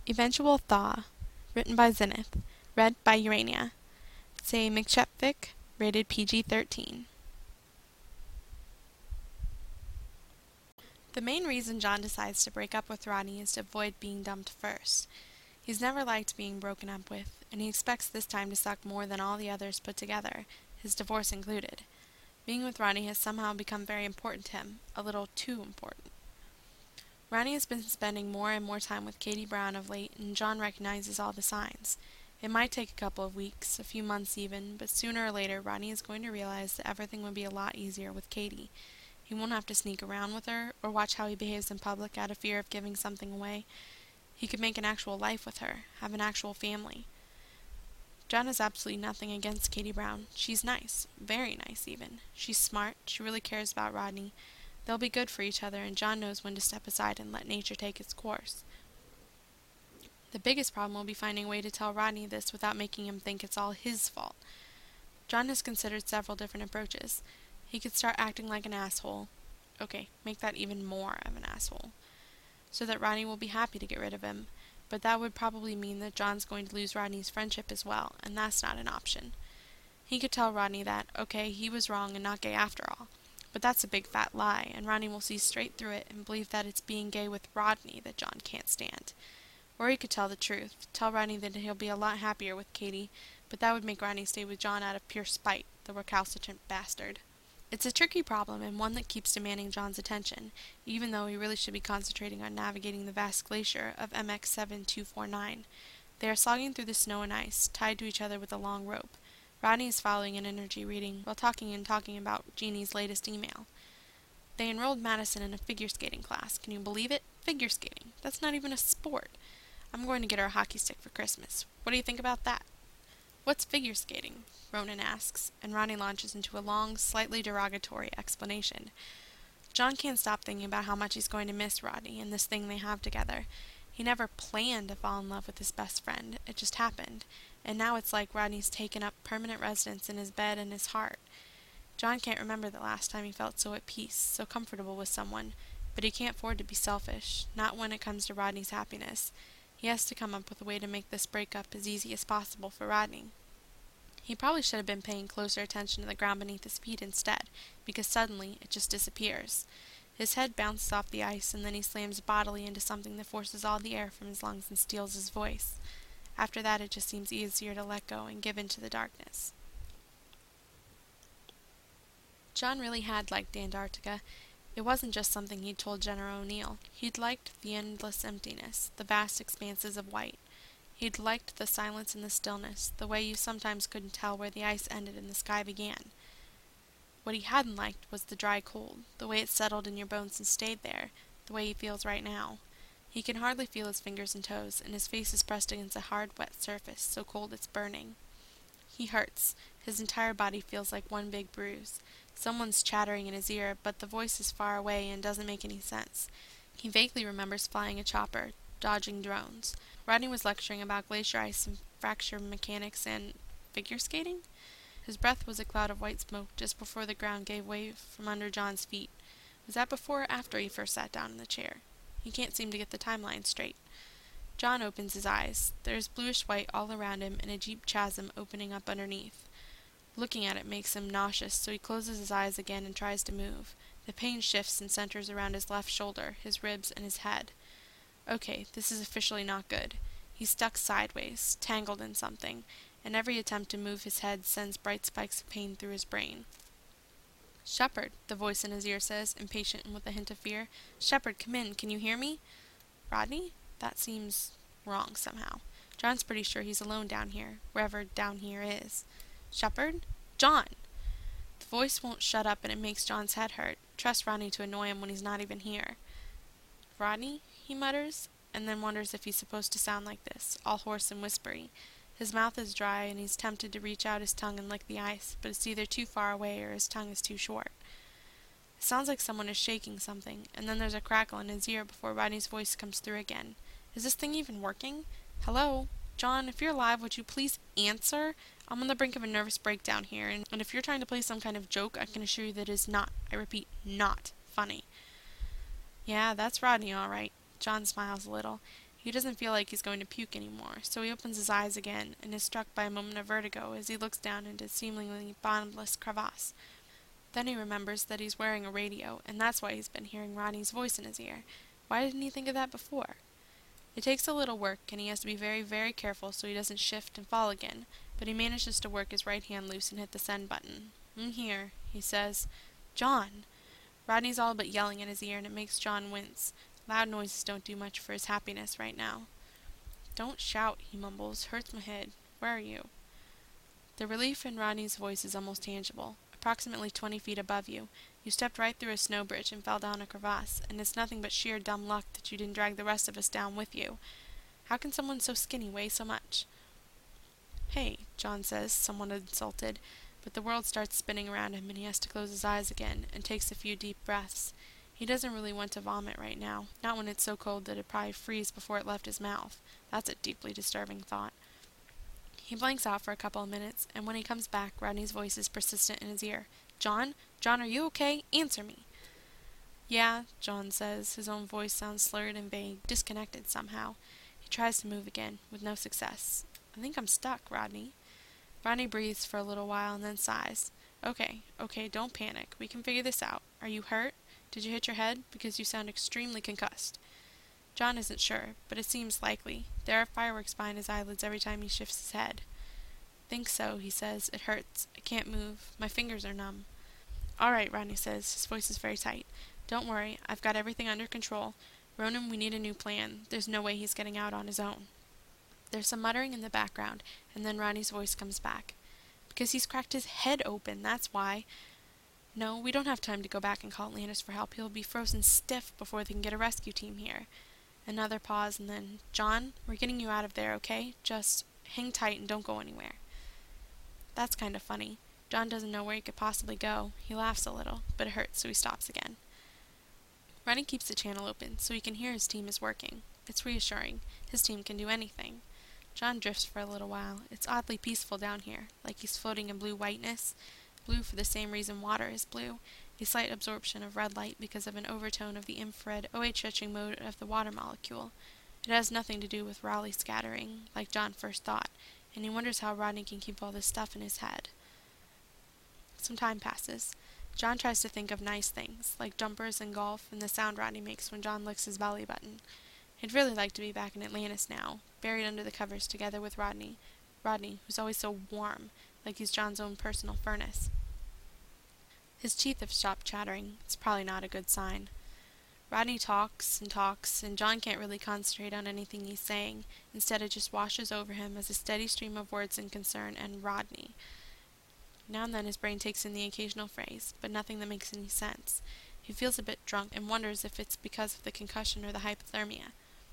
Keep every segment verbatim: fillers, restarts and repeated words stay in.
Eventual Thaw, written by Zenith, read by Urania. Say McChepvick, rated P G thirteen. The main reason John decides to break up with Rodney is to avoid being dumped first. He's never liked being broken up with, and he expects this time to suck more than all the others put together, his divorce included. Being with Rodney has somehow become very important to him, a little too important. Rodney has been spending more and more time with Katie Brown of late, and John recognizes all the signs. It might take a couple of weeks, a few months even, but sooner or later Rodney is going to realize that everything would be a lot easier with Katie. He won't have to sneak around with her, or watch how he behaves in public out of fear of giving something away. He could make an actual life with her, have an actual family. John has absolutely nothing against Katie Brown. She's nice, very nice even. She's smart, she really cares about Rodney. They'll be good for each other, and John knows when to step aside and let nature take its course. The biggest problem will be finding a way to tell Rodney this without making him think it's all his fault. John has considered several different approaches. He could start acting like an asshole. Okay, make that even more of an asshole. So that Rodney will be happy to get rid of him, but that would probably mean that John's going to lose Rodney's friendship as well, and that's not an option. He could tell Rodney that, okay, he was wrong and not gay after all. But that's a big fat lie, and Rodney will see straight through it and believe that it's being gay with Rodney that John can't stand. Or he could tell the truth, tell Rodney that he'll be a lot happier with Katie, but that would make Rodney stay with John out of pure spite, the recalcitrant bastard. It's a tricky problem, and one that keeps demanding John's attention, even though he really should be concentrating on navigating the vast glacier of M X seven two four nine. They are slogging through the snow and ice, tied to each other with a long rope. Rodney is following an energy reading while talking and talking about Jeannie's latest email. They enrolled Madison in a figure skating class. Can you believe it? Figure skating. That's not even a sport. I'm going to get her a hockey stick for Christmas. What do you think about that? What's figure skating? Ronan asks, and Rodney launches into a long, slightly derogatory explanation. John can't stop thinking about how much he's going to miss Rodney and this thing they have together. He never planned to fall in love with his best friend. It just happened. And now it's like Rodney's taken up permanent residence in his bed and his heart. John can't remember the last time he felt so at peace, so comfortable with someone, but he can't afford to be selfish, not when it comes to Rodney's happiness. He has to come up with a way to make this breakup as easy as possible for Rodney. He probably should have been paying closer attention to the ground beneath his feet instead, because suddenly it just disappears. His head bounces off the ice, and then he slams bodily into something that forces all the air from his lungs and steals his voice. After that, it just seems easier to let go and give in to the darkness. John really had liked Antarctica. It wasn't just something he'd told Jenna O'Neill. He'd liked the endless emptiness, the vast expanses of white. He'd liked the silence and the stillness, the way you sometimes couldn't tell where the ice ended and the sky began. What he hadn't liked was the dry cold, the way it settled in your bones and stayed there, the way he feels right now. He can hardly feel his fingers and toes, and his face is pressed against a hard, wet surface, so cold it's burning. He hurts. His entire body feels like one big bruise. Someone's chattering in his ear, but the voice is far away and doesn't make any sense. He vaguely remembers flying a chopper, dodging drones. Rodney was lecturing about glacier ice and fracture mechanics and figure skating? His breath was a cloud of white smoke just before the ground gave way from under John's feet. Was that before or after he first sat down in the chair? He can't seem to get the timeline straight. John opens his eyes. There is bluish-white all around him and a deep chasm opening up underneath. Looking at it makes him nauseous, so he closes his eyes again and tries to move. The pain shifts and centers around his left shoulder, his ribs, and his head. Okay, this is officially not good. He's stuck sideways, tangled in something, and every attempt to move his head sends bright spikes of pain through his brain. "Shepard," the voice in his ear says, impatient and with a hint of fear. "Shepard, come in. Can you hear me?" Rodney? That seems wrong somehow. John's pretty sure he's alone down here, wherever down here is. "Shepard? John!" The voice won't shut up, and it makes John's head hurt. Trust Rodney to annoy him when he's not even here. "Rodney?" he mutters, and then wonders if he's supposed to sound like this, all hoarse and whispery. His mouth is dry, and he's tempted to reach out his tongue and lick the ice, but it's either too far away or his tongue is too short. It sounds like someone is shaking something, and then there's a crackle in his ear before Rodney's voice comes through again. Is this thing even working? Hello? John, if you're alive, would you please answer? I'm on the brink of a nervous breakdown here, and, and if you're trying to play some kind of joke, I can assure you that it is not, I repeat, not funny. Yeah, that's Rodney, all right. John smiles a little. He doesn't feel like he's going to puke anymore, so he opens his eyes again and is struck by a moment of vertigo as he looks down into a seemingly bottomless crevasse. Then he remembers that he's wearing a radio, and that's why he's been hearing Rodney's voice in his ear. Why didn't he think of that before? It takes a little work, and he has to be very, very careful so he doesn't shift and fall again, but he manages to work his right hand loose and hit the send button. "I'm here," he says. "John!" Rodney's all but yelling in his ear, and it makes John wince. Loud noises don't do much for his happiness right now. "Don't shout," he mumbles. "Hurts my head. Where are you?" The relief in Rodney's voice is almost tangible. Approximately twenty feet above you. You stepped right through a snow bridge and fell down a crevasse, and it's nothing but sheer dumb luck that you didn't drag the rest of us down with you. How can someone so skinny weigh so much? "Hey," John says, somewhat insulted, but the world starts spinning around him and he has to close his eyes again and takes a few deep breaths. He doesn't really want to vomit right now, not when it's so cold that it'd probably freeze before it left his mouth. That's a deeply disturbing thought. He blanks out for a couple of minutes, and when he comes back, Rodney's voice is persistent in his ear. "John? John, are you okay? Answer me." "Yeah," John says. His own voice sounds slurred and vague, disconnected somehow. He tries to move again, with no success. "I think I'm stuck, Rodney." Rodney breathes for a little while and then sighs. Okay, okay, don't panic. We can figure this out. Are you hurt? Did you hit your head? Because you sound extremely concussed." John isn't sure, but it seems likely. There are fireworks behind his eyelids every time he shifts his head. "Think so," he says. "It hurts. I can't move. My fingers are numb." "All right," Rodney says. His voice is very tight. "Don't worry. I've got everything under control. Ronan, we need a new plan. There's no way he's getting out on his own." There's some muttering in the background, and then Rodney's voice comes back. "Because he's cracked his head open, that's why. No, we don't have time to go back and call Atlantis for help. He'll be frozen stiff before they can get a rescue team here." Another pause, and then, "John, we're getting you out of there, okay? Just hang tight and don't go anywhere." That's kind of funny. John doesn't know where he could possibly go. He laughs a little, but it hurts, so he stops again. Rodney keeps the channel open, so he can hear his team is working. It's reassuring. His team can do anything. John drifts for a little while. It's oddly peaceful down here, like he's floating in blue whiteness. Blue for the same reason water is blue, a slight absorption of red light because of an overtone of the infrared O H etching mode of the water molecule. It has nothing to do with Raleigh scattering, like John first thought, and he wonders how Rodney can keep all this stuff in his head. Some time passes. John tries to think of nice things, like jumpers and golf and the sound Rodney makes when John licks his belly button. He'd really like to be back in Atlantis now, buried under the covers together with Rodney. Rodney, who's always so warm, like he's John's own personal furnace. His teeth have stopped chattering. It's probably not a good sign. Rodney talks and talks, and John can't really concentrate on anything he's saying. Instead, it just washes over him as a steady stream of words and concern and Rodney. Now and then his brain takes in the occasional phrase, but nothing that makes any sense. He feels a bit drunk and wonders if it's because of the concussion or the hypothermia.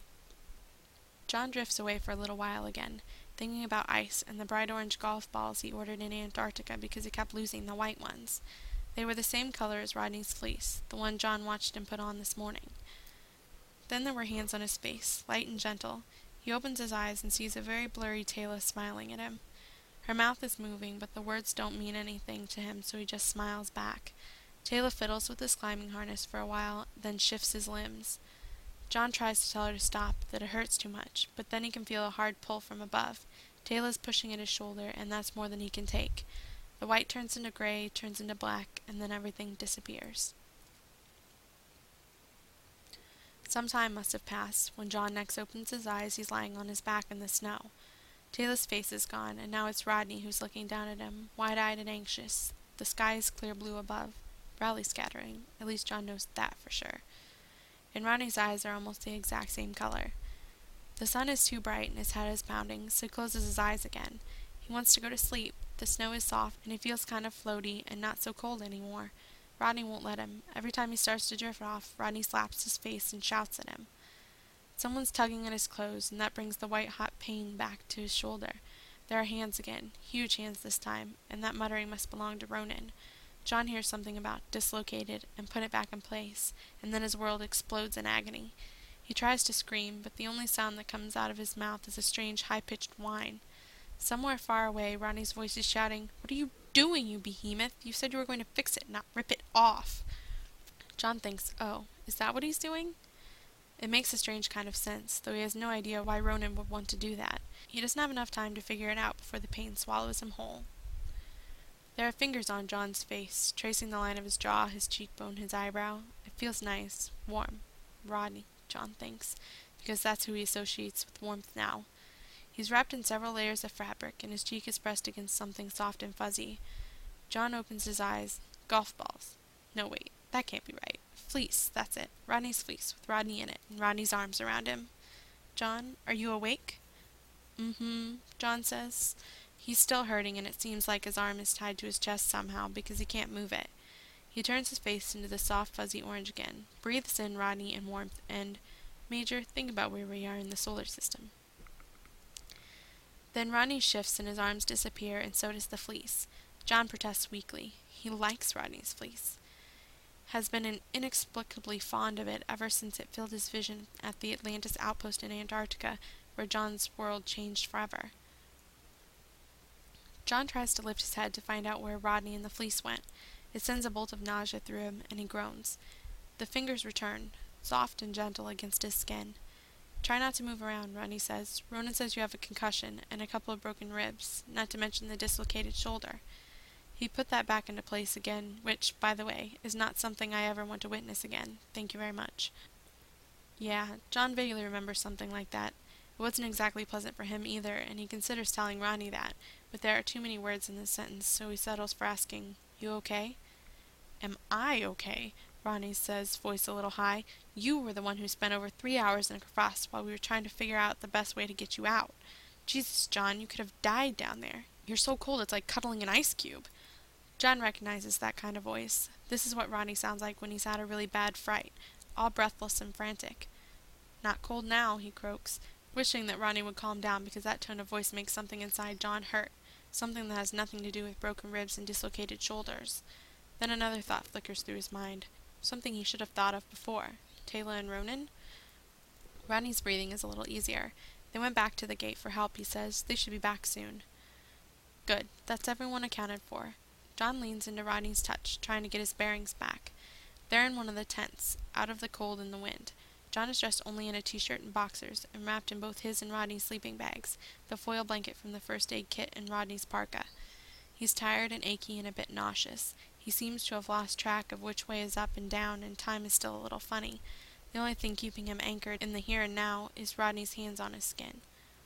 John drifts away for a little while again, thinking about ice and the bright orange golf balls he ordered in Antarctica because he kept losing the white ones. They were the same color as Rodney's fleece, the one John watched him put on this morning. Then there were hands on his face, light and gentle. He opens his eyes and sees a very blurry Taylor smiling at him. Her mouth is moving, but the words don't mean anything to him, so he just smiles back. Taylor fiddles with his climbing harness for a while, then shifts his limbs. John tries to tell her to stop, that it hurts too much, but then he can feel a hard pull from above. Taylor's pushing at his shoulder, and that's more than he can take. The white turns into gray, turns into black, and then everything disappears. Some time must have passed. When John next opens his eyes, he's lying on his back in the snow. Taylor's face is gone, and now it's Rodney who's looking down at him, wide-eyed and anxious. The sky is clear blue above. Raleigh scattering. At least John knows that for sure. And Rodney's eyes are almost the exact same color. The sun is too bright and his head is pounding, so he closes his eyes again. He wants to go to sleep. The snow is soft, and he feels kind of floaty and not so cold anymore. Rodney won't let him. Every time he starts to drift off, Rodney slaps his face and shouts at him. Someone's tugging at his clothes, and that brings the white-hot pain back to his shoulder. There are hands again, huge hands this time, and that muttering must belong to Ronan. John hears something about dislocated and put it back in place, and then his world explodes in agony. He tries to scream, but the only sound that comes out of his mouth is a strange high-pitched whine. Somewhere far away, Rodney's voice is shouting, "What are you doing, you behemoth? You said you were going to fix it, not rip it off." John thinks, oh, is that what he's doing? It makes a strange kind of sense, though he has no idea why Ronan would want to do that. He doesn't have enough time to figure it out before the pain swallows him whole. There are fingers on John's face, tracing the line of his jaw, his cheekbone, his eyebrow. It feels nice, warm. Rodney, John thinks, because that's who he associates with warmth now. He's wrapped in several layers of fabric, and his cheek is pressed against something soft and fuzzy. John opens his eyes. Golf balls. No, wait, that can't be right. Fleece, that's it. Rodney's fleece, with Rodney in it, and Rodney's arms around him. John, are you awake? Mm-hmm, John says. He's still hurting, and it seems like his arm is tied to his chest somehow, because he can't move it. He turns his face into the soft, fuzzy orange again, breathes in Rodney in warmth, and, Major, think about where we are in the solar system. Then Rodney shifts and his arms disappear, and so does the fleece. John protests weakly. He likes Rodney's fleece. Has been inexplicably fond of it ever since it filled his vision at the Atlantis outpost in Antarctica, where John's world changed forever. John tries to lift his head to find out where Rodney and the fleece went. It sends a bolt of nausea through him, and he groans. The fingers return, soft and gentle against his skin. Try not to move around, Rodney says. Ronan says you have a concussion and a couple of broken ribs, not to mention the dislocated shoulder. He put that back into place again, which, by the way, is not something I ever want to witness again. Thank you very much. Yeah, John vaguely remembers something like that. It wasn't exactly pleasant for him either, and he considers telling Rodney that, but there are too many words in this sentence, so he settles for asking, You okay? Am I okay? Rodney says, voice a little high. You were the one who spent over three hours in a crevasse while we were trying to figure out the best way to get you out. Jesus, John, you could have died down there. You're so cold it's like cuddling an ice cube. John recognizes that kind of voice. This is what Rodney sounds like when he's had a really bad fright, all breathless and frantic. Not cold now, he croaks, wishing that Rodney would calm down because that tone of voice makes something inside John hurt, something that has nothing to do with broken ribs and dislocated shoulders. Then another thought flickers through his mind, something he should have thought of before. Taylor and Ronan? Rodney's breathing is a little easier. They went back to the gate for help, he says. They should be back soon. Good. That's everyone accounted for. John leans into Rodney's touch, trying to get his bearings back. They're in one of the tents, out of the cold and the wind. John is dressed only in a t-shirt and boxers, and wrapped in both his and Rodney's sleeping bags, the foil blanket from the first aid kit and Rodney's parka. He's tired and achy and a bit nauseous. He seems to have lost track of which way is up and down, and time is still a little funny. The only thing keeping him anchored in the here and now is Rodney's hands on his skin.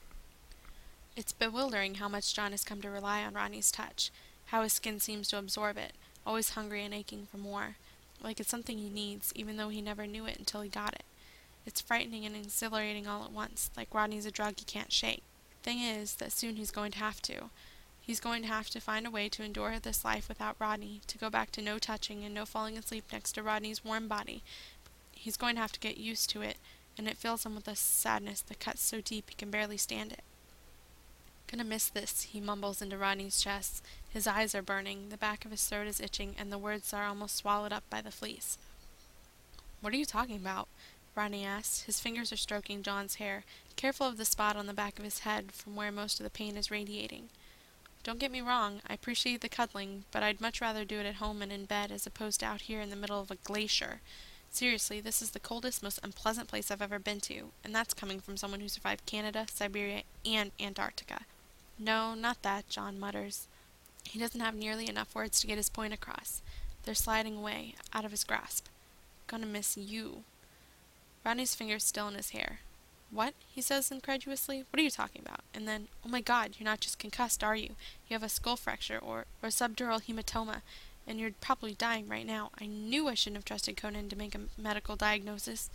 It's bewildering how much John has come to rely on Rodney's touch, how his skin seems to absorb it, always hungry and aching for more, like it's something he needs, even though he never knew it until he got it. It's frightening and exhilarating all at once, like Rodney's a drug he can't shake. Thing is that soon he's going to have to. He's going to have to find a way to endure this life without Rodney, to go back to no touching and no falling asleep next to Rodney's warm body. He's going to have to get used to it, and it fills him with a sadness that cuts so deep he can barely stand it. Gonna miss this, he mumbles into Rodney's chest. His eyes are burning, the back of his throat is itching, and the words are almost swallowed up by the fleece. What are you talking about? Rodney asks. His fingers are stroking John's hair, careful of the spot on the back of his head from where most of the pain is radiating. Don't get me wrong, I appreciate the cuddling, but I'd much rather do it at home and in bed as opposed to out here in the middle of a glacier. Seriously, this is the coldest, most unpleasant place I've ever been to, and that's coming from someone who survived Canada, Siberia, and Antarctica. No, not that, John mutters. He doesn't have nearly enough words to get his point across. They're sliding away, out of his grasp. Gonna miss you. Rodney's fingers still in his hair. What? He says incredulously. What are you talking about? And then, oh my God, you're not just concussed, are you? You have a skull fracture or, or subdural hematoma, and you're probably dying right now. I knew I shouldn't have trusted Conan to make a medical diagnosis.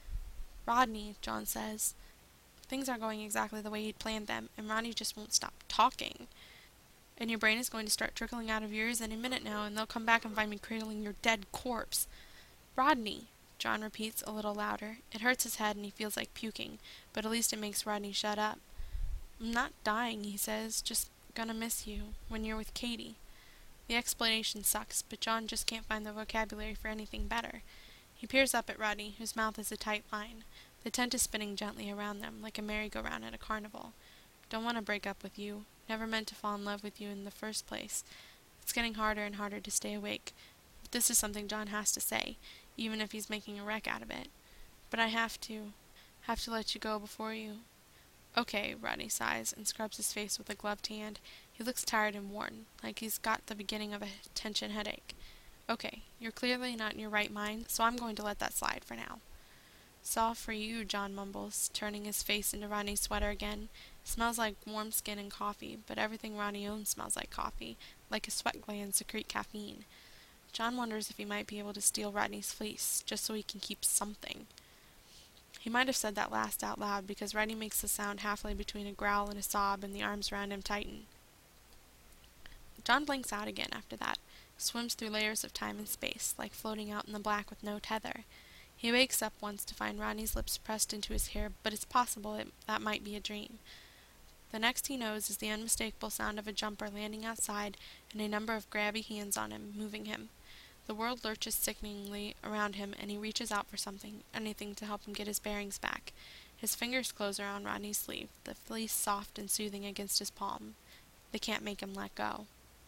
Rodney, John says. Things aren't going exactly the way he'd planned them, and Rodney just won't stop talking. And your brain is going to start trickling out of yours any minute now, and they'll come back and find me cradling your dead corpse. Rodney, John repeats a little louder. It hurts his head and he feels like puking, but at least it makes Rodney shut up. I'm not dying, he says, just gonna miss you, when you're with Katie. The explanation sucks, but John just can't find the vocabulary for anything better. He peers up at Rodney, whose mouth is a tight line. The tent is spinning gently around them, like a merry-go-round at a carnival. Don't want to break up with you. Never meant to fall in love with you in the first place. It's getting harder and harder to stay awake. But this is something John has to say, even if he's making a wreck out of it. But I have to, have to let you go before you... Okay, Rodney sighs and scrubs his face with a gloved hand. He looks tired and worn, like he's got the beginning of a tension headache. Okay, you're clearly not in your right mind, so I'm going to let that slide for now. It's all for you, John mumbles, turning his face into Rodney's sweater again. It smells like warm skin and coffee, but everything Rodney owns smells like coffee, like his sweat glands secrete caffeine. John wonders if he might be able to steal Rodney's fleece, just so he can keep something. He might have said that last out loud, because Rodney makes a sound halfway between a growl and a sob, and the arms around him tighten. John blinks out again after that, swims through layers of time and space, like floating out in the black with no tether. He wakes up once to find Rodney's lips pressed into his hair, but it's possible it, that might be a dream. The next he knows is the unmistakable sound of a jumper landing outside and a number of grabby hands on him, moving him. The world lurches sickeningly around him, and he reaches out for something, anything to help him get his bearings back. His fingers close around Rodney's sleeve, the fleece soft and soothing against his palm. They can't make him let go.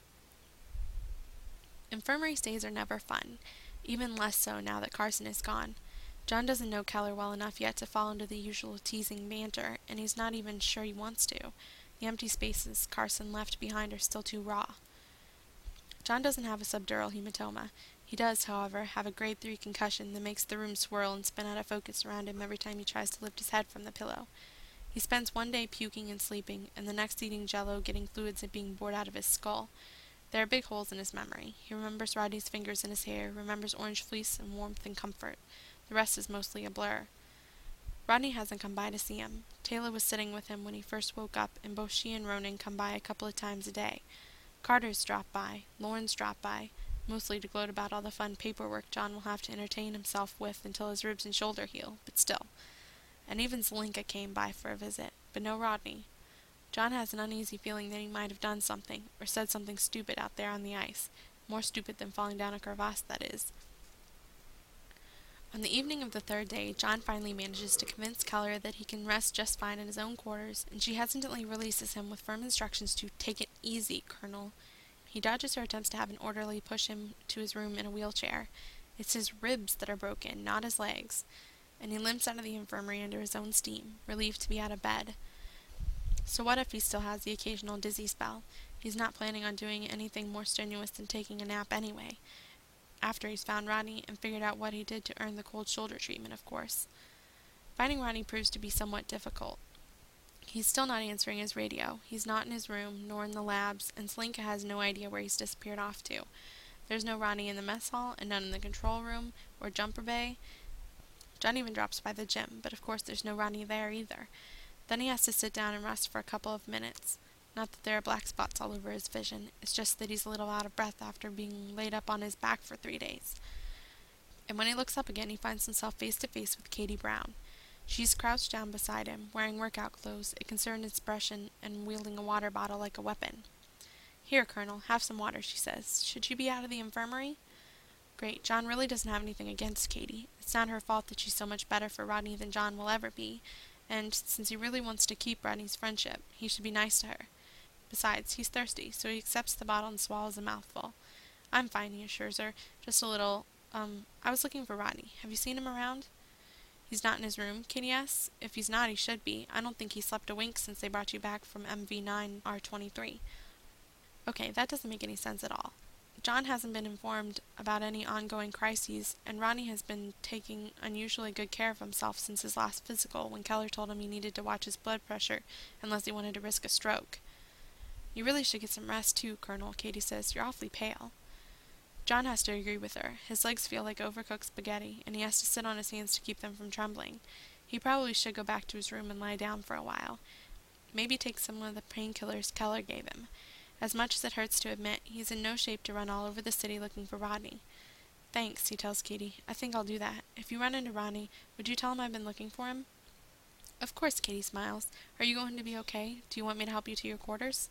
Infirmary stays are never fun, even less so now that Carson is gone. John doesn't know Keller well enough yet to fall into the usual teasing banter, and he's not even sure he wants to. The empty spaces Carson left behind are still too raw. John doesn't have a subdural hematoma. He does, however, have a grade three concussion that makes the room swirl and spin out of focus around him every time he tries to lift his head from the pillow. He spends one day puking and sleeping, and the next eating jello, getting fluids and being bored out of his skull. There are big holes in his memory. He remembers Rodney's fingers in his hair, remembers orange fleece and warmth and comfort. The rest is mostly a blur. Rodney hasn't come by to see him. Taylor was sitting with him when he first woke up, and both she and Ronan come by a couple of times a day. Carter's dropped by. Lauren's dropped by, mostly to gloat about all the fun paperwork John will have to entertain himself with until his ribs and shoulder heal, but still. And even Zelinka came by for a visit, but no Rodney. John has an uneasy feeling that he might have done something, or said something stupid out there on the ice. More stupid than falling down a crevasse, that is. On the evening of the third day, John finally manages to convince Keller that he can rest just fine in his own quarters, and she hesitantly releases him with firm instructions to "take it easy, Colonel." He dodges her attempts to have an orderly push him to his room in a wheelchair. It's his ribs that are broken, not his legs, and he limps out of the infirmary under his own steam, relieved to be out of bed. So what if he still has the occasional dizzy spell? He's not planning on doing anything more strenuous than taking a nap anyway. After he's found Rodney and figured out what he did to earn the cold shoulder treatment, of course. Finding Rodney proves to be somewhat difficult. He's still not answering his radio. He's not in his room, nor in the labs, and Zelinka has no idea where he's disappeared off to. There's no Rodney in the mess hall, and none in the control room, or jumper bay. John even drops by the gym, but of course there's no Rodney there either. Then he has to sit down and rest for a couple of minutes. Not that there are black spots all over his vision, it's just that he's a little out of breath after being laid up on his back for three days. And when he looks up again, he finds himself face to face with Katie Brown. She's crouched down beside him, wearing workout clothes, a concerned expression, and wielding a water bottle like a weapon. "Here, Colonel, have some water," she says. "Should you be out of the infirmary?" Great, John really doesn't have anything against Katie. It's not her fault that she's so much better for Rodney than John will ever be, and since he really wants to keep Rodney's friendship, he should be nice to her. Besides, he's thirsty, so he accepts the bottle and swallows a mouthful. "I'm fine," he assures her. "Just a little, um, I was looking for Rodney. Have you seen him around?" "He's not in his room?" Katie asks. "If he's not, he should be. I don't think he slept a wink since they brought you back from M V nine R twenty-three. Okay, that doesn't make any sense at all. John hasn't been informed about any ongoing crises, and Rodney has been taking unusually good care of himself since his last physical, when Keller told him he needed to watch his blood pressure unless he wanted to risk a stroke." "You really should get some rest too, Colonel," Katie says. "You're awfully pale." John has to agree with her. His legs feel like overcooked spaghetti, and he has to sit on his hands to keep them from trembling. He probably should go back to his room and lie down for a while. Maybe take some of the painkillers Keller gave him. As much as it hurts to admit, he's in no shape to run all over the city looking for Rodney. "Thanks," he tells Katie. "I think I'll do that. If you run into Rodney, would you tell him I've been looking for him?" "Of course," Katie smiles. "Are you going to be okay? Do you want me to help you to your quarters?"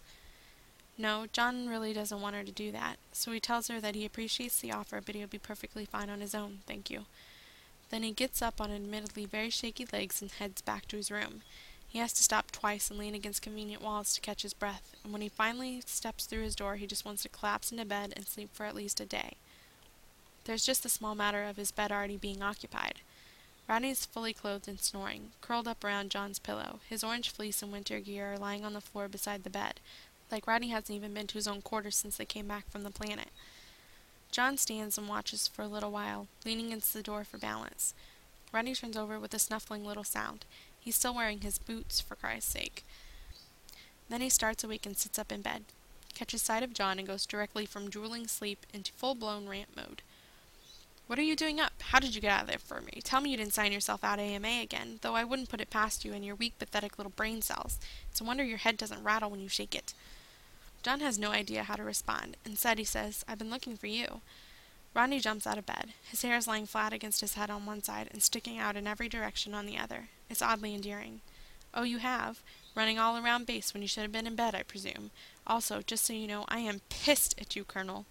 No, John really doesn't want her to do that, so he tells her that he appreciates the offer, but he'll be perfectly fine on his own, thank you. Then he gets up on admittedly very shaky legs and heads back to his room. He has to stop twice and lean against convenient walls to catch his breath, and when he finally steps through his door, he just wants to collapse into bed and sleep for at least a day. There's just the small matter of his bed already being occupied. Rodney's fully clothed and snoring, curled up around John's pillow. His orange fleece and winter gear are lying on the floor beside the bed, like Rodney hasn't even been to his own quarters since they came back from the planet. John stands and watches for a little while, leaning against the door for balance. Rodney turns over with a snuffling little sound. He's still wearing his boots, for Christ's sake. Then he starts awake and sits up in bed, catches sight of John, and goes directly from drooling sleep into full-blown rant mode. "What are you doing up? How did you get out of there for me? Tell me you didn't sign yourself out A M A again, though I wouldn't put it past you and your weak, pathetic little brain cells. It's a wonder your head doesn't rattle when you shake it." John has no idea how to respond. Instead, he says, "I've been looking for you." Rodney jumps out of bed. His hair is lying flat against his head on one side and sticking out in every direction on the other. It's oddly endearing. "Oh, you have? Running all around base when you should have been in bed, I presume. Also, just so you know, I am pissed at you, Colonel."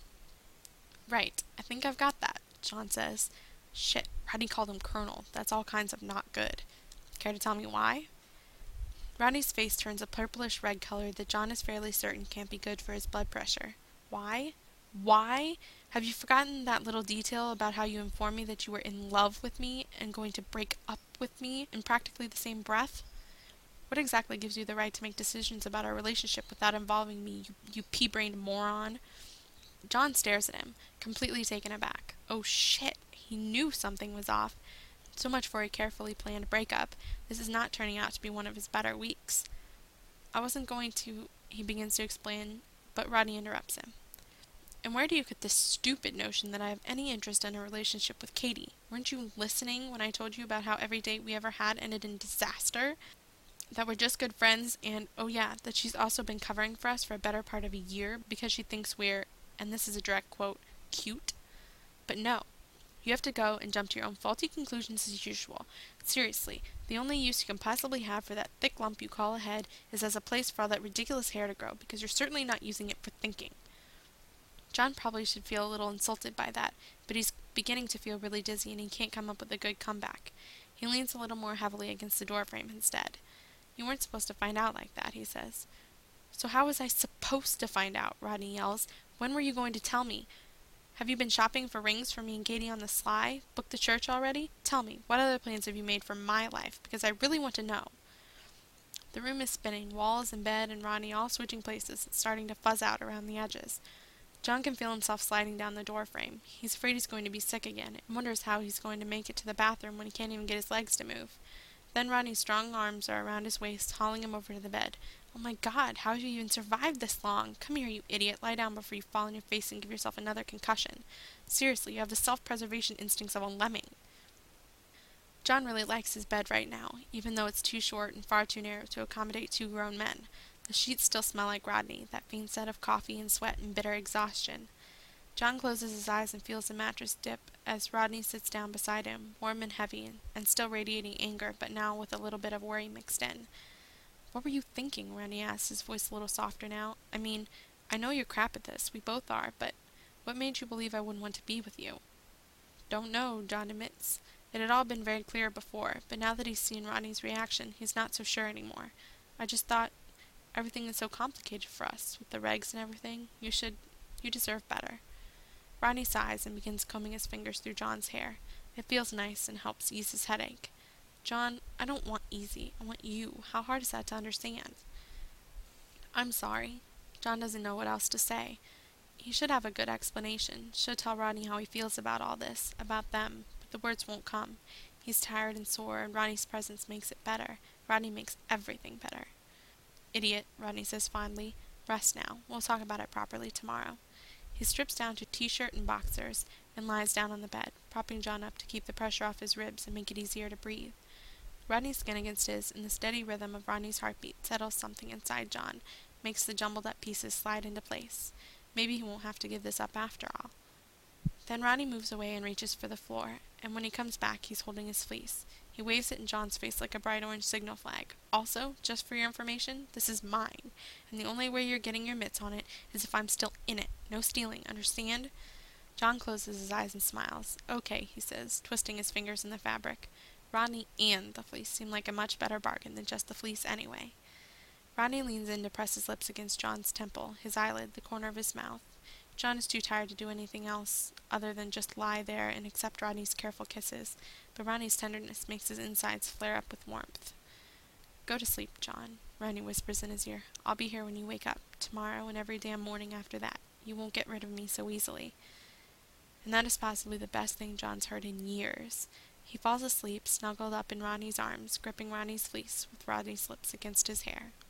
"Right, I think I've got that," John says. Shit, Rodney called him Colonel. That's all kinds of not good. Care to tell me why? Rodney's face turns a purplish red color that John is fairly certain can't be good for his blood pressure. Why? Why? Have you forgotten that little detail about how you informed me that you were in love with me and going to break up with me in practically the same breath? What exactly gives you the right to make decisions about our relationship without involving me, you, you pea-brained moron? John stares at him, completely taken aback. Oh shit, he knew something was off. So much for a carefully planned breakup. This is not turning out to be one of his better weeks. "I wasn't going to," he begins to explain, but Rodney interrupts him. "And where do you get this stupid notion that I have any interest in a relationship with Katie? Weren't you listening when I told you about how every date we ever had ended in disaster? That we're just good friends, and, oh yeah, that she's also been covering for us for a better part of a year because she thinks we're," and this is a direct quote, "cute? But no. You have to go and jump to your own faulty conclusions as usual. Seriously, the only use you can possibly have for that thick lump you call a head is as a place for all that ridiculous hair to grow, because you're certainly not using it for thinking." John probably should feel a little insulted by that, but he's beginning to feel really dizzy and he can't come up with a good comeback. He leans a little more heavily against the doorframe instead. "You weren't supposed to find out like that," he says. "So how was I supposed to find out?" Rodney yells. "When were you going to tell me? Have you been shopping for rings for me and Katie on the sly? Booked the church already? Tell me, what other plans have you made for my life? Because I really want to know." The room is spinning, walls and bed and Rodney all switching places and starting to fuzz out around the edges. John can feel himself sliding down the doorframe. He's afraid he's going to be sick again and wonders how he's going to make it to the bathroom when he can't even get his legs to move. Then Rodney's strong arms are around his waist, hauling him over to the bed. "Oh my God, how have you even survived this long? Come here, you idiot. Lie down before you fall on your face and give yourself another concussion. Seriously, you have the self-preservation instincts of a lemming." John really likes his bed right now, even though it's too short and far too narrow to accommodate two grown men. The sheets still smell like Rodney, that faint scent of coffee and sweat and bitter exhaustion. John closes his eyes and feels the mattress dip as Rodney sits down beside him, warm and heavy, and still radiating anger, but now with a little bit of worry mixed in. "What were you thinking?" Rodney asks, his voice a little softer now. "I mean, I know you're crap at this, we both are, but what made you believe I wouldn't want to be with you?" "Don't know," John admits. It had all been very clear before, but now that he's seen Rodney's reaction, he's not so sure anymore. "I just thought, everything is so complicated for us, with the regs and everything. You should, you deserve better." Rodney sighs and begins combing his fingers through John's hair. It feels nice and helps ease his headache. "John, I don't want easy. I want you. How hard is that to understand?" "I'm sorry." John doesn't know what else to say. He should have a good explanation, should tell Rodney how he feels about all this, about them, but the words won't come. He's tired and sore, and Rodney's presence makes it better. Rodney makes everything better. "Idiot," Rodney says fondly. "Rest now. We'll talk about it properly tomorrow." He strips down to t-shirt and boxers and lies down on the bed, propping John up to keep the pressure off his ribs and make it easier to breathe. Rodney's skin against his, and the steady rhythm of Rodney's heartbeat settles something inside John, makes the jumbled-up pieces slide into place. Maybe he won't have to give this up after all. Then Rodney moves away and reaches for the floor, and when he comes back, he's holding his fleece. He waves it in John's face like a bright orange signal flag. "Also, just for your information, this is mine, and the only way you're getting your mitts on it is if I'm still in it. No stealing, understand?" John closes his eyes and smiles. "Okay," he says, twisting his fingers in the fabric. Rodney and the fleece seem like a much better bargain than just the fleece anyway. Rodney leans in to press his lips against John's temple, his eyelid, the corner of his mouth. John is too tired to do anything else other than just lie there and accept Rodney's careful kisses, but Rodney's tenderness makes his insides flare up with warmth. "Go to sleep, John," Rodney whispers in his ear. "I'll be here when you wake up, tomorrow and every damn morning after that. You won't get rid of me so easily." And that is possibly the best thing John's heard in years. He falls asleep, snuggled up in Rodney's arms, gripping Rodney's fleece with Rodney's lips against his hair.